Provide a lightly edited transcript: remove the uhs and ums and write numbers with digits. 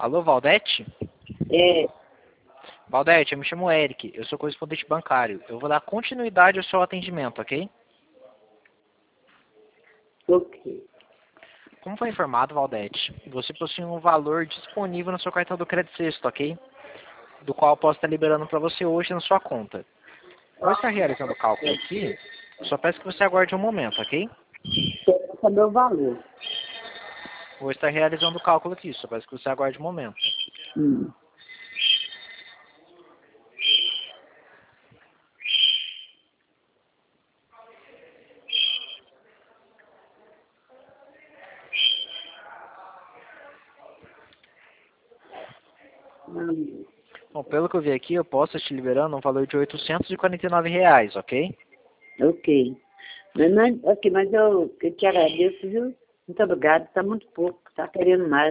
Alô, Valdete? É, Valdete, eu me chamo Eric, eu sou correspondente bancário. Eu vou dar continuidade ao seu atendimento, ok? ok. Como foi informado, Valdete, você possui um valor disponível no seu cartão do Crédito Sexto, ok? Do qual eu posso estar liberando para você hoje na sua conta. Vou estar realizando o cálculo aqui, só peço que você aguarde um momento, ok? Quero saber o valor. Vou estar realizando o cálculo aqui, só peço que você aguarde um momento. Hum. Hum. Bom, pelo que eu vi aqui, eu posso estar te liberando um valor de R$ 849, ok? Ok. Ok, mas eu te agradeço, viu? Muito obrigado. Está muito pouco. Está querendo mais.